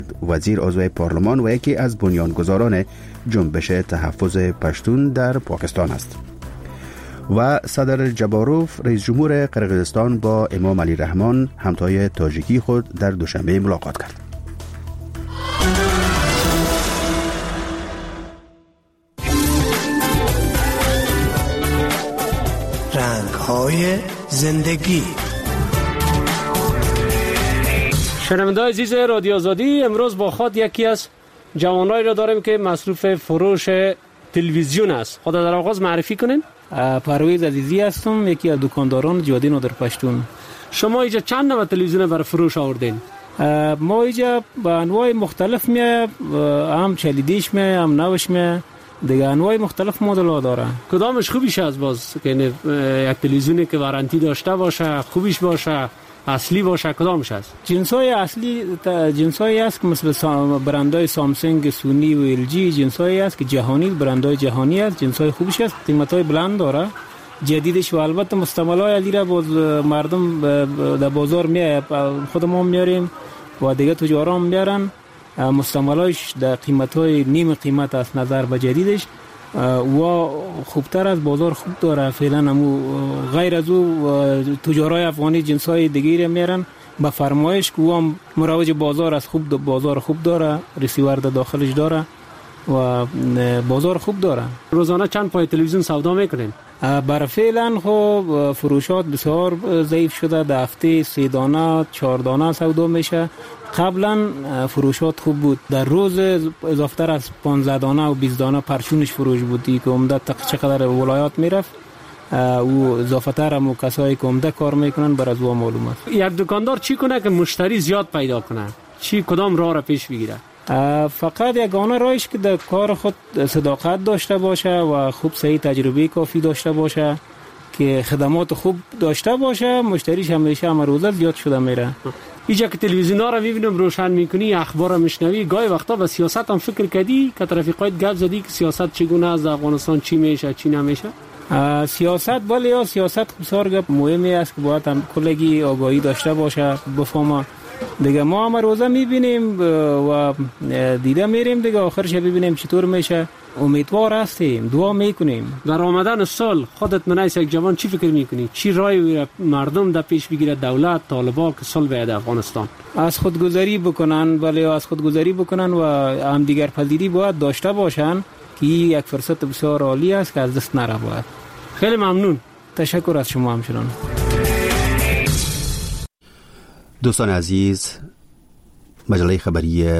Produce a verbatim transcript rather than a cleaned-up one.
وزیر عضو پارلمان و یکی از بنیانگذاران جنبش تحفظ پشتون در پاکستان است. و صدر جباروف رئیس جمهور قرقیزستان با امام علی رحمان همتای تاجیکی خود در دوشنبه ملاقات کرد. رنگ‌های زندگی. شنونده‌های عزیز رادیو آزادی، امروز با خود یکی از جوانایی را داریم که مصروف فروش تلویزیون است. خود در آغاز معرفی کنین. پرویز عزیزی هستم، یکی از دکانداران جاده نادر پشتون. شما اینجا چند نوع تلویزیون برای فروش آوردین؟ ما اینجا با انواع مختلف میه، هم چلیدیش میه، هم نوش میه، دیگه انواع مختلف مدل ها داره. کدامش خوبیش از باز که یک تلویزیونی که وارنتی داشته باشه، خوبیش باشه، اصلی باشه، کدامش هست؟ جنسای اصلی جنسایی است که مثل برندهای سامسونگ، سونی و ال جی، جنسایی است که جهانی، برندهای جهانی است، جنسای خوبیش است، قیمتای بلند داره. جدیدش و البته مستعملای علی را باز مردم در بازار میاد، خود ما میاریم و دیگه تجاران میارن. مستعملایش در قیمتای نیم قیمت است نظر به جدیدش و خوبتر از بازار خوب داره. فعلا همو غیر از او تجارای افغانی جنسای دیگه میارن با فرمایش که هم مروج بازار از خوب بازار خوب داره، ریسیور در داخلش داره و بازار خوب داره. روزانه چند پای تلویزیون سودا میکنین؟ برای فعلا خب فروشات بسیار ضعیف شده، در هفته سه دانه چهار دانه سودا میشه. قبلا فروشات خوب بود، در روز اضافتر از پانزده دانه و بیست دانه پرچونش فروش بودی که عمده چقدر ولایات میرفت و اضافتر هم کسایی که عمده کار میکنن بر از او معلوم است. یک دکاندار چی کنه که مشتری زیاد پیدا کنه؟ چی کدام راه را پیش بگیره؟ فقط یگانه راهش که در کار خود صداقت داشته باشه و خوب صحیح تجربه کافی داشته باشه که خدمات خوب داشته باشه، مشتریش همیشه هم روزه زیاد شده میره. اینجا که تلویزیونا رو میبینم روشن میکنی، اخبار رو میشنوی، گاهی وقتا به سیاست هم فکر کردی که رفیقایت گپ زدی که سیاست چگونه از افغانستان چی میشه چی نمیشه؟ سیاست ولی یا سیاست بسیار گپ مهمی است که باید هم کلگی آگاهی داشته باشه بفهمه. دیگه ما هم روزه میبینیم و دیده میریم، دیگه آخرش ببینیم چطور میشه. امیدوار هستیم، دعا میکنیم. در آمدن سال خودت منایس یک جوان چی فکر میکنی؟ چی رای مردم در پیش بگیره، دولت، طالبان که سال بیاد افغانستان؟ از خودگذری بکنن، ولی از خودگذری بکنن و هم دیگر پذیری باید داشته باشن که یک فرصت بسیار عالی است که از دست نره. باید. خیلی ممنون. تشکر از شما همچنان. دوستان عزیز، مجله خبری